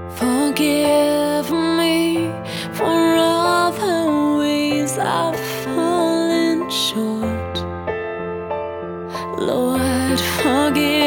Forgive me for all the ways I've fallen short. Lord, forgive